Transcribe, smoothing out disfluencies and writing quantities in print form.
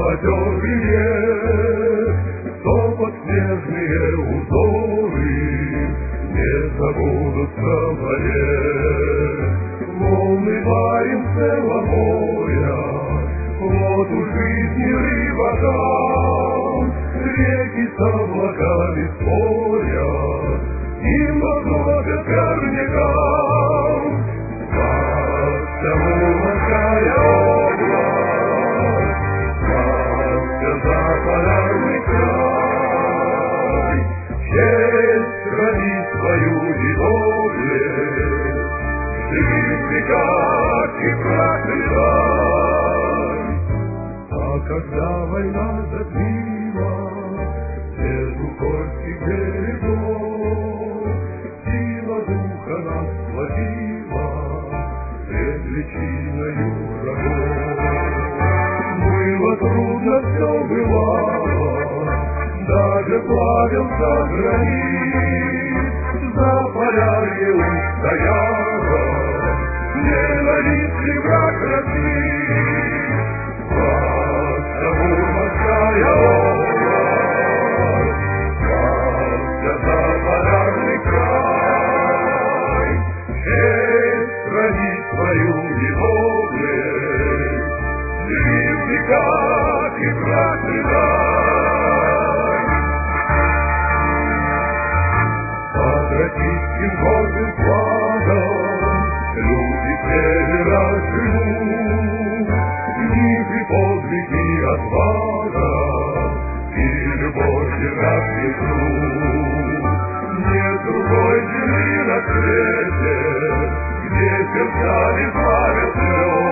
потерли топот снежные узоры не забудутся в воде. Волны Баренцева моря, вот у жизни рыбака, реки с облаками спорят, им возложат горнякам. Славься, Мурманская область, славься, заполярный край, честь храни свою недоблесть, живи в веках и процветай. А когда война затмила между польских берегов, сила духа нас сплотила пред личиною врагов. Было трудно, все бывало, даже плавился гранит, за полярье устояла ненавистный враг России. Славься, Мурманская область, славься, заполярный край, честь храни свою недоблесть, живи в веках и процветай. Под российским гордым флагом люди севера живут, в них и подвиг, и отвага, и любовь держат ветру. Нет другой земли на свете, где сердца не плавят слез.